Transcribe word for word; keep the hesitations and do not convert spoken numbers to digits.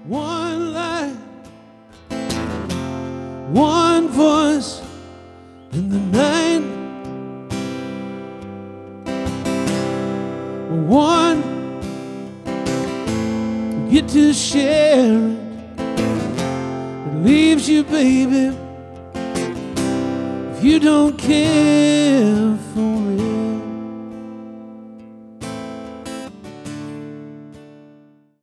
One light, one voice in the night, one you get to share it. It leaves you, baby, if you don't care for it.